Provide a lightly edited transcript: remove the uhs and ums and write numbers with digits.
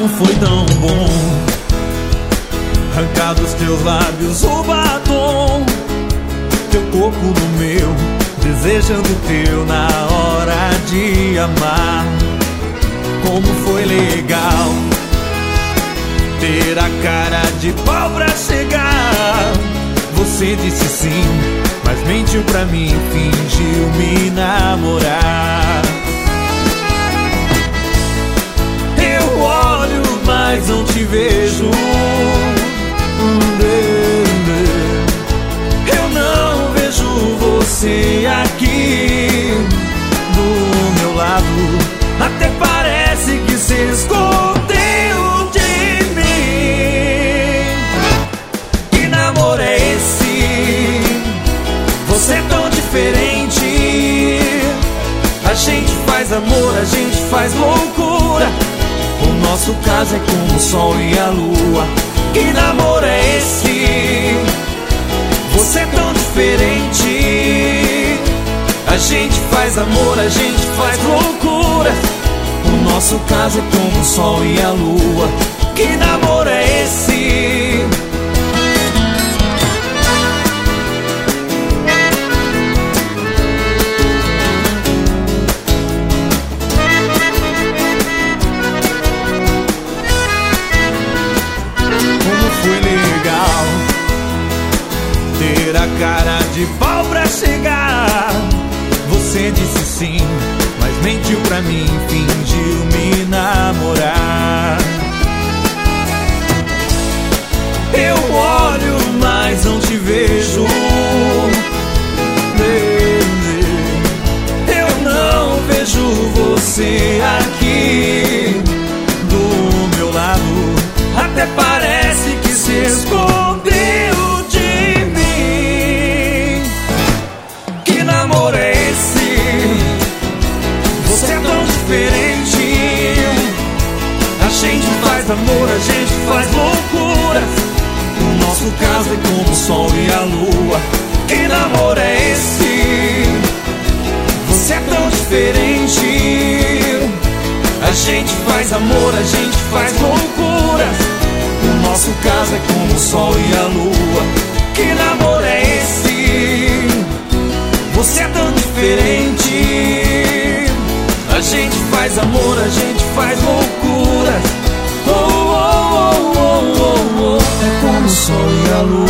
Como foi tão bom arrancar dos teus lábios o batom, teu corpo no meu, desejando teu na hora de amar. Como foi legal ter a cara de pau pra chegar. Você disse sim, mas mentiu pra mim, fingiu me namorar. Eu olho, mas não te vejo. Eu não vejo você aqui do meu lado. Até parece que se escondeu de mim. Que namoro é esse? Você é tão diferente. A gente faz amor, a gente faz loucura. O nosso caso é como o sol e a lua. Que namoro é esse? Você é tão diferente. A gente faz amor, a gente faz loucura. O nosso caso é como o sol e a lua. Que namoro é esse? Foi legal ter a cara de pau pra chegar. Você disse sim, mas mentiu pra mim, fingiu me namorar. Eu olho, mas não te vejo. Eu não vejo você aqui do meu lado. Até parece que se escondeu de mim. Que namoro é esse? Você é tão diferente. A gente faz amor, a gente faz loucura. O nosso caso é como o sol e a lua. Que namoro é esse? Você é tão diferente. A gente faz amor, a gente faz loucura. O nosso caso é como o sol e a lua. Que namoro é esse? Você é tão diferente. A gente faz amor, a gente faz loucura. Oh, oh, oh, oh, oh, oh. É como o sol e a lua.